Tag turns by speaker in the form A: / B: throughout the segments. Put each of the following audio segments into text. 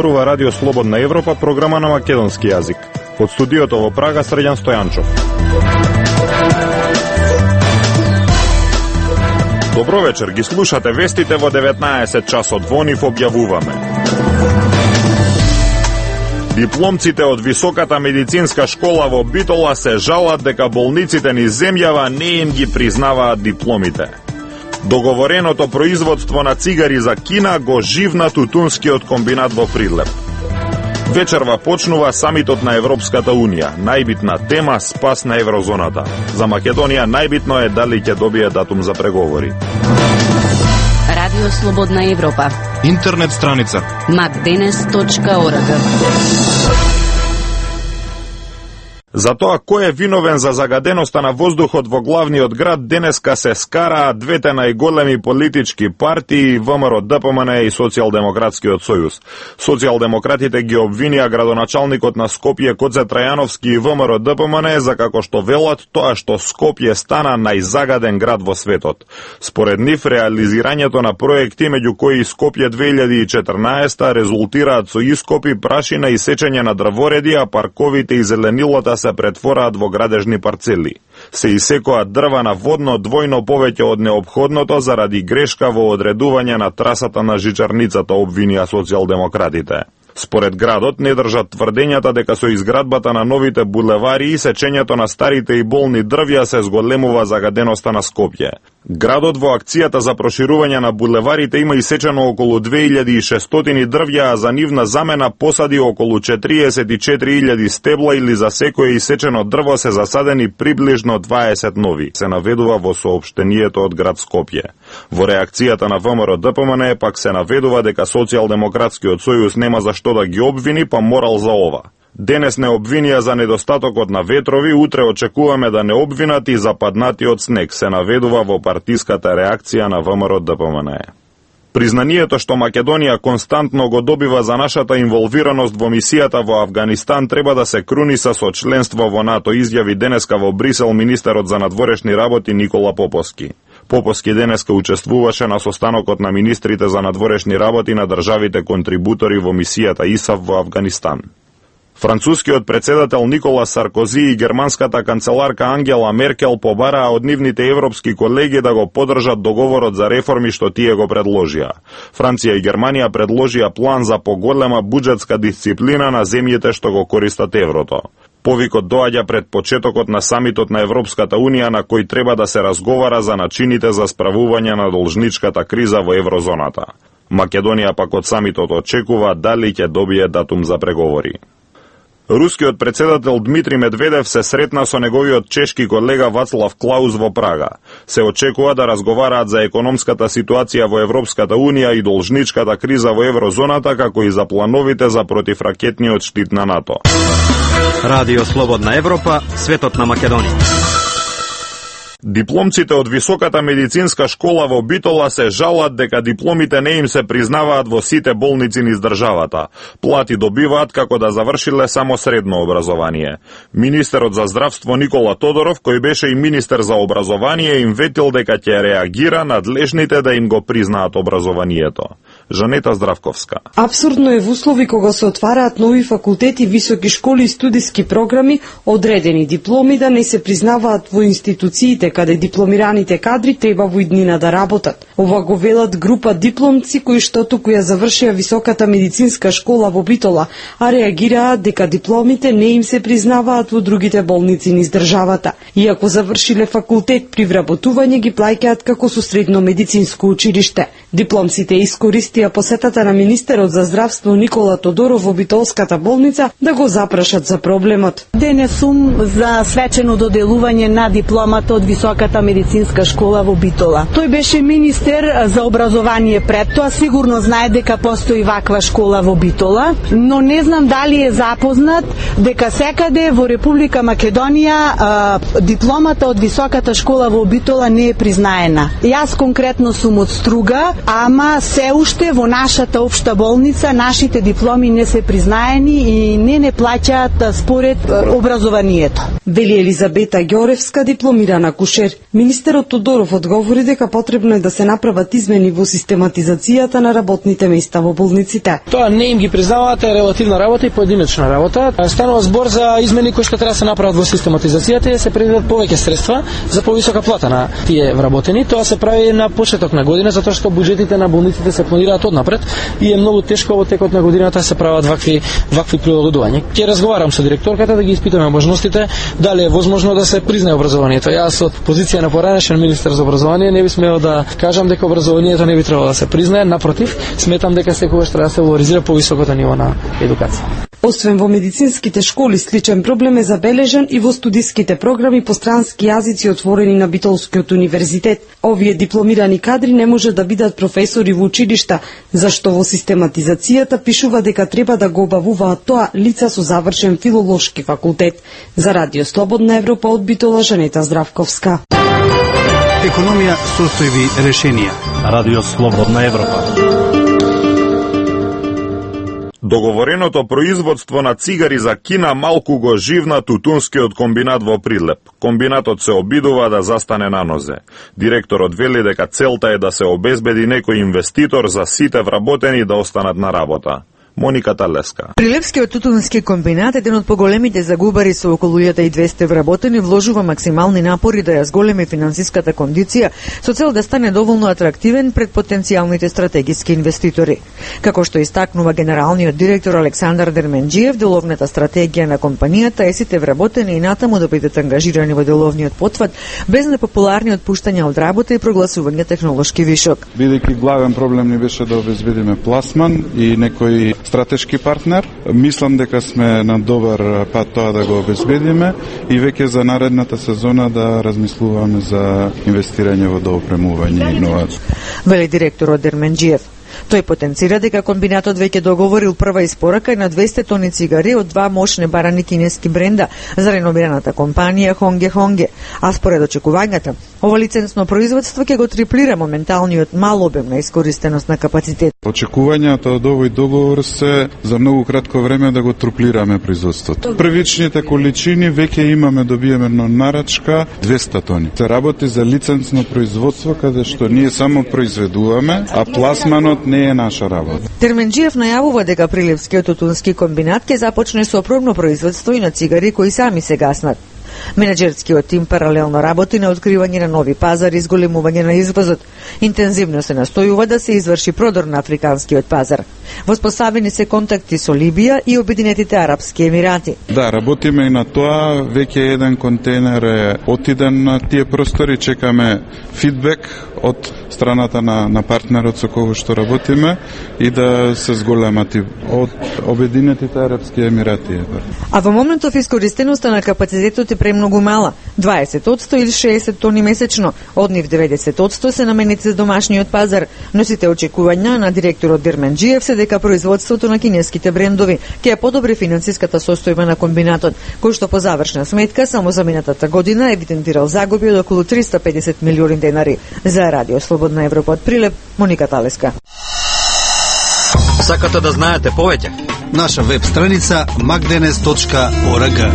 A: зборува Радио Слободна Европа, програма на македонски јазик. Од студиото во Прага, Срđan Стојанчов. Добро вечер, ги слушате вестите во 19 часот. Во нив објавуваме: дипломците од Високата медицинска школа во Битола се жалат дека болниците низ земјава не им ги признаваат дипломите. Договореното производство на цигари за Кина го живна тутунскиот комбинат во Придлеб. Вечерва почнува самитот на Европската Унија. Најбитна тема — спас на еврозоната. За Македонија најбитно е дали ќе добие датум за преговори.
B: Радио Слободна Европа.
C: Интернет страница
B: macdenes.org.
A: За тоа кој е виновен за загаденоста на воздухот во главниот град, денеска се скараат двете најголеми политички партии, ВМРО-ДПМН и Социјалдемократскиот сојуз. Социјалдемократите ги обвинија градоначалникот на Скопје Коце Трајановски и ВМРО-ДПМН за како што велат тоа што Скопје стана најзагаден град во светот. Според нив, реализирањето на проекти меѓу кои Скопје 2014 резултираат со ископи, прашина и сечење на дрвореди, а парковите и зеленилата се претвораат во градежни парцели. Се исекоат дрва на водно двојно повеќе од неопходното заради грешка во одредување на трасата на жичарницата, обвинија социјалдемократите. Според градот не држат тврдењата дека со изградбата на новите булевари и сечењето на старите и болни дрвја се зголемува загаденоста на Скопје. Градот во акцијата за проширување на булеварите има исечено околу 2600 дрвја, а за нивна замена посади околу 44.000 стебла или за секое исечено дрво се засадени приближно 20 нови, се наведува во соопштението од град Скопје. Во реакцијата на ВМРО-ДПМН пак се наведува дека Социјалдемократскиот сојуз нема за што да ги обвини, па морал за ова. Денес не обвинија за недостатокот на ветрови, утре очекуваме да не обвинат и за паднатиот снег, се наведува во партиската реакција на ВМРО-ДПМН. Признанието што Македонија константно го добива за нашата инволвираност во мисијата во Авганистан треба да се круниса со членство во НАТО, изјави денеска во Брисел министерот за надворешни работи Никола Поповски. Поповски денеска учествуваше на состанокот на министрите за надворешни работи на државите контрибутори во мисијата ИСАФ во Авганистан. Францускиот председател Никола Саркози и германската канцеларка Ангела Меркел побараа од нивните европски колеги да го поддржат договорот за реформи што тие го предложија. Франција и Германија предложија план за поголема буџетска дисциплина на земјите што го користат еврото. Повикот доаѓа пред почетокот на самитот на Европската Унија, на кој треба да се разговара за начините за справување на должничката криза во еврозоната. Македонија пак од самитот очекува дали ќе добие датум за преговори. Рускиот председател Дмитрий Медведев се сретна со неговиот чешки колега Вацлав Клаус во Прага. Се очекува да разговараат за економската ситуација во Европската Унија и должничката криза во еврозоната, како и за плановите за противракетниот штит на НАТО.
C: Радио Слободна Европа, светот на Македонија.
A: Дипломците од Високата медицинска школа во Битола се жалат дека дипломите не им се признаваат во сите болници низ државата. Плати добиваат како да завршиле само средно образование. Министерот за здравство Никола Тодоров, кој беше и министер за образование, им ветил дека ќе реагира надлежните да им го признаат образованието. Жанета Здравковска.
D: Абсурдно е во услови кога се отвараат нови факултети, високи школи и студиски програми, одредени дипломи да не се признаваат во институциите каде дипломираните кадри треба во иднина да работат. Ова го велат група дипломци кои што туку ја завршија Високата медицинска школа во Битола, а реагираат дека дипломите не им се признаваат во другите болници низ државата. Иако завршиле факултет при вработување, ги плаќаат како со средно медицинско училиште. Дипломците искористија посетата на министерот за здравство Никола Тодоров во Битолската болница да го запрашат за проблемот.
E: Денес сум за свечено доделување на дипломата од Високата медицинска школа во Битола. Тој беше министер за образование пред тоа, сигурно знае дека постои ваква школа во Битола, но не знам дали е запознат дека секаде во Република Македонија дипломата од Високата школа во Битола не е признаена. Јас конкретно сум од Струга ама се уште во нашата општа болница нашите дипломи не се признаени и не плаќаат според образованието.
D: Вели Елизабета Ѓоревска, дипломирана акушер. Министерот Тодоров одговори дека потребно е да се направат измени во систематизацијата на работните места во болниците.
F: Тоа не им ги признаваат, е релативна работа и поединечна работа. Станува збор за измени кои што треба да се направат во систематизацијата и да се предвидат повеќе средства за повисока плата на тие вработени. Тоа се прави на почеток на година затоа што буџетите на болниците се планираат однапред и е многу тешко во текот на годината да се прават вакви прилагодувања. Ќе разговарам со директорката да ги испитаме можностите дали е возможно да се признае образованието. Јас од позиција на поранешен министер за образование не би смеел да кажам дека образованието не би требало да се признае, напротив, сметам дека секогаш треба да се валоризира повисокото ниво на едукација.
D: Освен во медицинските школи, сличен проблем е забележан и во студиските програми по странски јазици отворени на Битолскиот универзитет. Овие дипломирани кадри не може да бидат професори во училишта, зашто во систематизацијата пишува дека треба да го обавуваат тоа лица со завршен филолошки факултет. За Радио Слободна Европа од Битола, Жанета Здравковска.
G: Економија, состојби, решенија.
C: Радио Слободна Европа.
A: Договореното производство на цигари за Кина малку го живна тутунскиот комбинат во Прилеп. Комбинатот се обидува да застане на нозе. Директорот вели дека целта е да се обезбеди некој инвеститор за сите вработени да останат на работа. Моника Талеска.
H: Прилепскиот тутунски комбинат, еден од поголемите загубари со околу 1200 вработени, вложува максимални напори да ја зголеми финансиската кондиција со цел да стане доволно атрактивен пред потенцијалните стратегиски инвеститори. Како што истакнува генералниот директор Александар Дерменџиев, деловната стратегија на компанијата е сите вработени и натаму да бидат ангажирани во деловниот потфат без непопуларни отпуштања од работа и прогласување технолошки вишок.
I: Бидејќи главен проблем ни беше да обезбедиме пласман и некој стратешки партнер, мислам дека сме на добар пат тоа да го обезбедиме и веќе за наредната сезона да размислуваме за инвестирање во доопремување и инновација.
H: Вели директорот Дерменџиев. Тој потенцира дека комбинатот веќе договорил прва испорака на 200 тони цигари од два мощни барани кинески бренда за реномираната компанија Хонге Хонге, а според очекувањата, ова лиценсно производство ќе го триплира моменталниот мал обем на искористеност на капацитет.
I: Очекувањата од овој договор се за многу кратко време да го триплираме производството. Првичните количини веќе имаме, добиеме на нарачка 200 тони. Се работи за лиценсно производство каде што ние само произведуваме, а пласманот не е наша работа.
H: Дерменџиев најавува дека Прилепскиот тутунски комбинат ќе започне со пробно производство и на цигари кои сами се гаснат. Менеджерскиот тим паралелно работи на откривање на нови пазари и зголемување на извозот. Интензивно се настојува да се изврши продор на африканскиот пазар. Воспоставени се контакти со Либија и Обединетите Арапски Емирати.
I: Да, работиме и на тоа. Веќе еден контейнер е отиден на тие простори, чекаме фидбек од страната на партнерот со кого што работиме и да се зголемат од Обединетите Арапски Емирати.
H: А во моментов искористеноста на капацитетот е премногу мала, 20% или 60 тони месечно, од нив 90% се наменети за домашниот пазар, но сите очекувања на директорот Дерменџиев се дека производството на кинеските брендови ќе ја подобри финансиската состојба на комбинатот, кој што по завршна сметка само за минатата година евидентирал загуби од околу 350 милиони денари. За Радио Слободна Европа од Прилеп, Моника Талеска.
C: Сакате да знаете повеќе?
G: Наша веб страница magdenes.org.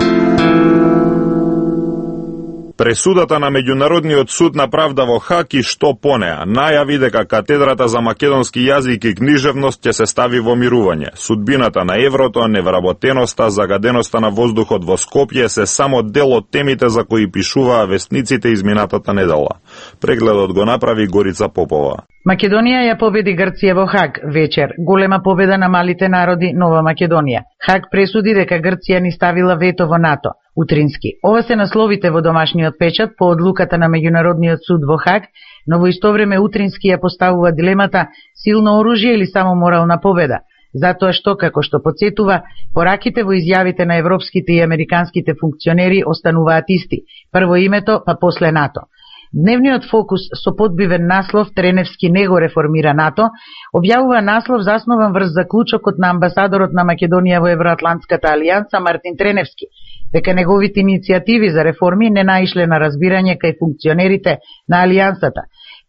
A: Пресудата на Меѓународниот суд на правда во Хаг и што по неа најави дека катедрата за македонски јазик и книжевност ќе се стави во мирување. Судбината на еврото, невработеноста, загаденоста на воздухот во Скопје се само дел од темите за кои пишуваа вестниците изминатата недела. Прегледот го направи Горица Попова.
J: Македонија ја победи Грција во Хаг вечер. Голема победа на малите народи Нова Македонија. Хаг пресуди дека Грција ни ставила вето во НАТО. Утрински. Ова се насловите во домашниот печат по одлуката на Меѓународниот суд во Хаг, но во исто време Утрински ја поставува дилемата силно оружје или само морална победа. Затоа што, како што подсетува, пораките во изјавите на европските и американските функционери остануваат исти. Прво името, па после НАТО. Дневниот фокус со подбивен наслов Треневски не го реформира НАТО, објавува наслов заснован врз заклучокот на амбасадорот на Македонија во Евроатлантската алијанса Мартин Треневски, дека неговите иницијативи за реформи не наишле на разбирање кај функционерите на алијансата.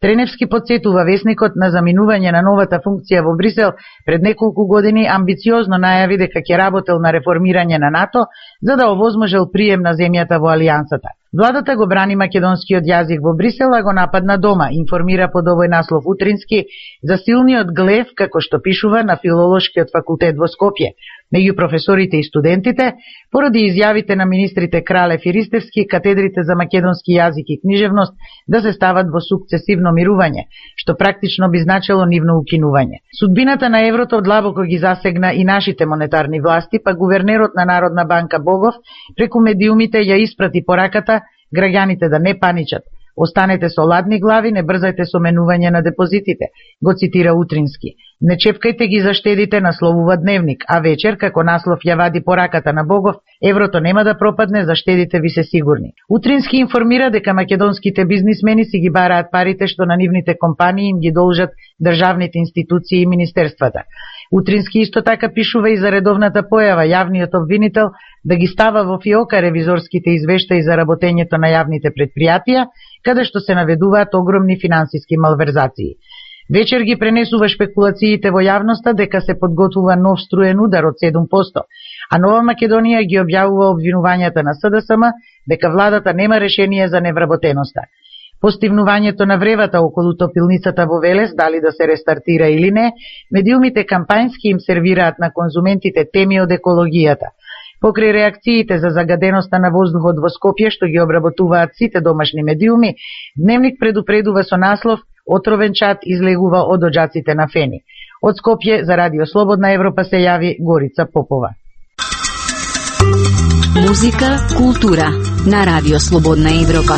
J: Треневски подсетува весникот на заминување на новата функција во Брисел пред неколку години амбициозно најави дека ќе работел на реформирање на НАТО за да овозможел прием на земјата во алијансата. Владата го брани македонскиот јазик во Брисел, а го нападна дома, информира под овој наслов Утрински за силниот глев, како што пишува на Филолошкиот факултет во Скопје, меѓу професорите и студентите, поради изјавите на министрите Кралев и Ристевски, катедрите за македонски јазик и книжевност да се стават во сукцесивно мирување, што практично би значело нивно укинување. Судбината на еврото длабоко ги засегна и нашите монетарни власти, па гувернерот на Народна банка Богов преку медиумите ја испрати пораката граѓаните да не паничат. Останете со ладни глави, не брзајте со менување на депозитите, го цитира Утрински. Не чепкајте ги за штедите, насловува Дневник, а вечер, како наслов ја вади пораката на Богов, еврото нема да пропадне, за штедите ви се сигурни. Утрински информира дека македонските бизнисмени си ги бараат парите што на нивните компании им ги должат државните институции и министерствата. Утрински исто така пишува и за редовната појава јавниот обвинител да ги става во фиока ревизорските извештаи за работењето на јавните предпријатија, каде што се наведуваат огромни финансиски малверзации. Вечер ги пренесува шпекулациите во јавноста дека се подготвува нов струен удар од 7%, а Нова Македонија ги објавува обвинувањата на СДСМ дека владата нема решение за невработеноста. Постигнувањето на вревата околу топилницата во Велес, дали да се рестартира или не, медиумите кампањски им сервираат на конзументите теми од екологијата. Покрај реакциите за загаденоста на воздухот во Скопје, што ги обработуваат сите домашни медиуми, Дневник предупредува со наслов "Отровен чад излегува од оџаците на фени". Од Скопје за Радио Слободна Европа се јави Горица Попова.
B: Музика, култура на Радио Слободна Европа.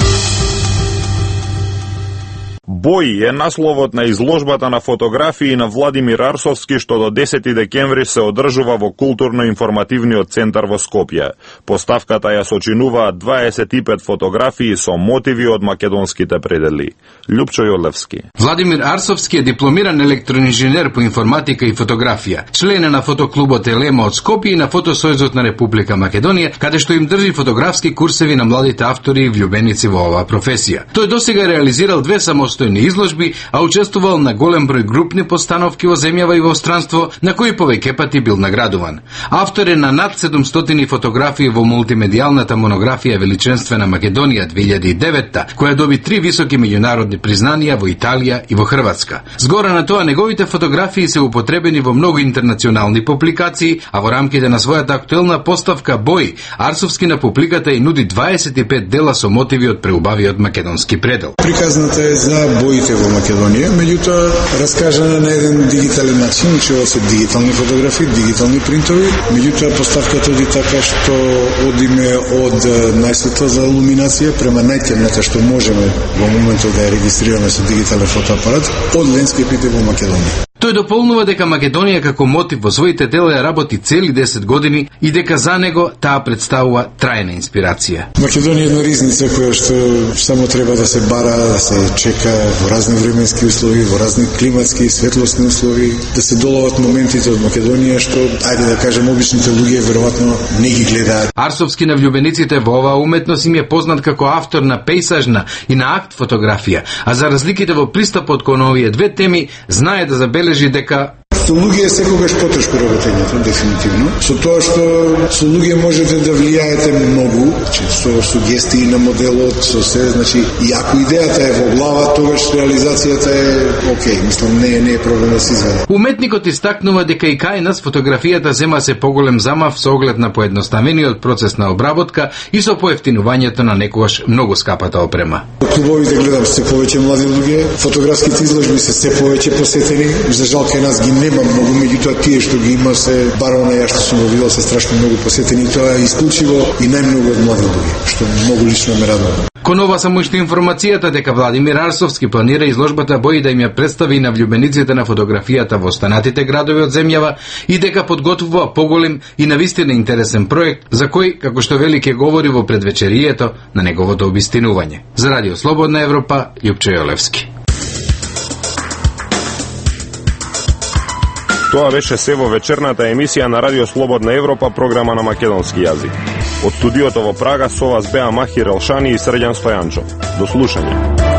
A: Бој е насловот на изложбата на фотографии на Владимир Арсовски што до 10 декември се одржува во културно-информативниот центар во Скопје. Поставката ја сочинуваат 25 фотографии со мотиви од македонските предели. Љупчо Јолевски.
K: Владимир Арсовски е дипломиран електроинженер по информатика и фотографија. Член е на фотоклубот Елема од Скопје и на Фотосојузот на Република Македонија, каде што им држи фотографски курсеви на младите автори и влюбеници во оваа професија. Тој досега реализирал 2 самостојни изложби, а учествувал на голем број групни постановки во земјава и во странство, на кои повеќе пати бил наградуван. Автор е на над 700 фотографии во мултимедијалната монографија Величенствена Македонија 2009, која доби 3 високи меѓународни признанија во Италија и во Хрватска. Згора на тоа, неговите фотографии се употребени во многу интернационални публикации, а во рамките на својата актуелна поставка Бој, Арсовски на публиката и нуди 25 дела со мотиви од преубавиот македонски предел.
L: Приказната е за боите во Македонија, меѓутоа раскажана на еден дигитален начин, че се дигитални фотографии, дигитални принтови, меѓутоа поставката оди така што одиме од најсветла за илуминација према најтемната што можеме во моментот да ја регистрираме со дигитален фотоапарат од лендскепите во Македонија.
K: Тој дополнува дека Македонија како мотив во своите дела ја работи цели 10 години и дека за него таа представува трајна инспирација.
L: Македонија е една ризница која што само треба да се бара, да се чека во разни временски услови, во разни климатски и светлосни услови, да се доловат моментите од Македонија што, ајде да кажем, обичните луѓе веројатно не ги гледаат.
K: Арсовски на влюбениците во оваа уметност им е познат како автор на пейсажна и на акт фотографија, а за разликите во пристапот кон овие две теми знае да забележи дека
L: Со луѓе е секогаш потешко работењето, дефинитивно. Со тоа што со луѓе можете да влијаете многу, со сугестии на моделот, со се, значи, и ако идејата е во глава, тогаш реализацијата е окей, мислам, не е проблем да се изведе.
K: Уметникот истакнува дека и кај нас фотографијата зема се поголем замав со оглед на поедноставениот процес на обработка и со поевтинувањето на некогаш многу скапата опрема.
L: Клубовите гледам се повеќе млади луѓе, фотографските изложби се повеќе посетени, за жал кај нас ги нема многу, меѓутоа тие што ги има се баро на ја што сум го видел се страшно многу посетени, тоа е исклучиво и најмногу од млади луѓе, што многу лично ме радува.
K: Кон ова само уште информацијата дека Владимир Арсовски планира изложбата Бој да им ја представи на влюбениците на фотографијата во останатите градови од земјава и дека подготвува поголем и навистина интересен проект за кој, како што вели, ќе говори во предвечерието на неговото обистинување. За Радио Слободна Европа, Љупчо Јолевски.
A: Тоа беше се во вечерната емисија на Радио Слободна Европа, програма на македонски јазик. Од студиото во Прага со вас беа Махир Елшани и Срđan Стојанчов. До слушање.